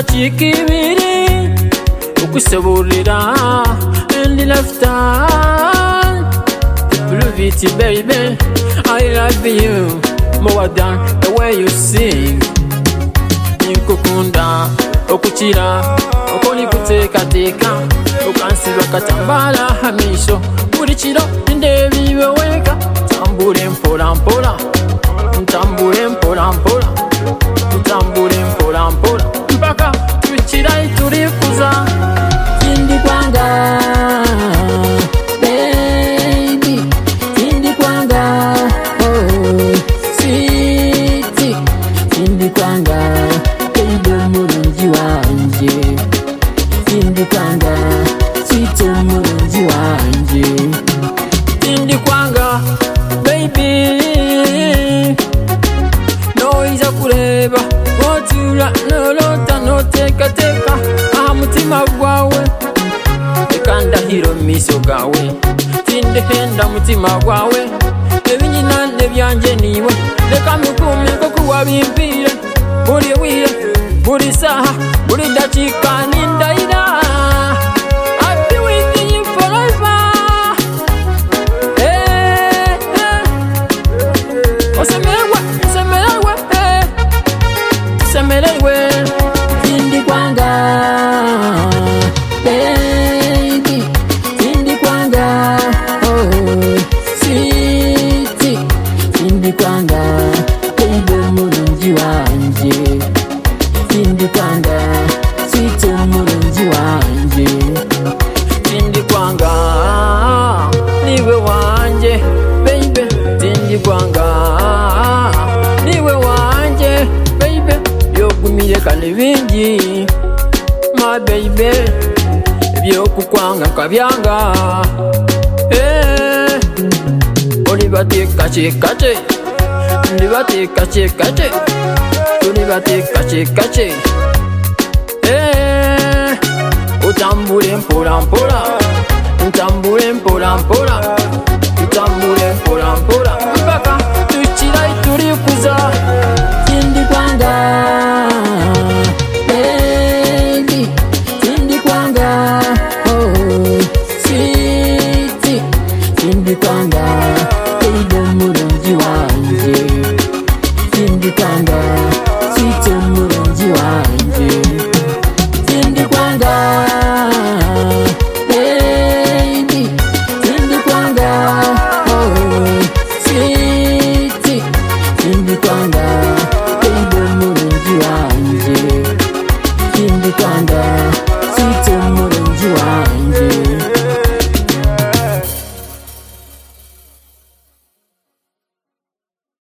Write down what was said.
idacika ibiri ukuseburira and left hand prove it baby I love you more than the way you sing nikukunda okukira okoli kuteekateka okansiba katambala hamisho buli kiro ndeebiwe weka tambule mpola mpola ntambule mpola mpola ntambule mpola mpola mpaka tukirai tulifuza tindi kwanga baby tindi kwanga oh sweet tindi kwanga baby mulungi wanje tindi kwanga sweet mulungi wanje tindi kwanga baby noiza kureba otura nolota notekateka aha mutima gwawe ekandahiro miso gawe tindihenda mutima gwawe ebinyina nebyanje niwe leka mikume kokuwa bimpire buri wire buri saha buri dakika nindaira I'll be with you forever Semerewe tindi kwanga baby tindi kwanga oh sweet tindi kwanga baby mulungi wanje tindi kwanga sweet mulungi wanje tindi kwanga niwe wanje baby tindi kwanga niwe wanje baby yogumire kale bingi my baby ebyokukwanga kabyanga olibateeka kyekate ndibateeka kyekate tulibateeka kyekate utambule mpola mpola ntambule mpola mpola utambule mpola mpola mpaka tukirai tulikuza tindi kwanga baby tindi kwanga oh sweet tindi kwanga baby mulungi wanje tindi kwanga sweet mulungi wanje tindi kwanga